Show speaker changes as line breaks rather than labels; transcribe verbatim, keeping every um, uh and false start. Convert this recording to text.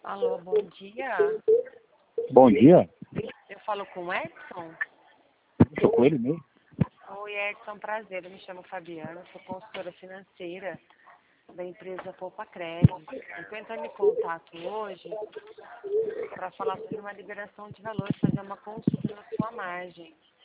Alô, bom dia.
Bom dia,
Eu falo com o Edson?
estou com ele mesmo.
Oi, Edson, prazer. Eu me chamo Fabiana, sou consultora financeira da empresa Poupa Crédito. Estou entrando em contato hoje para falar sobre uma liberação de valores, fazer uma consulta na sua margem.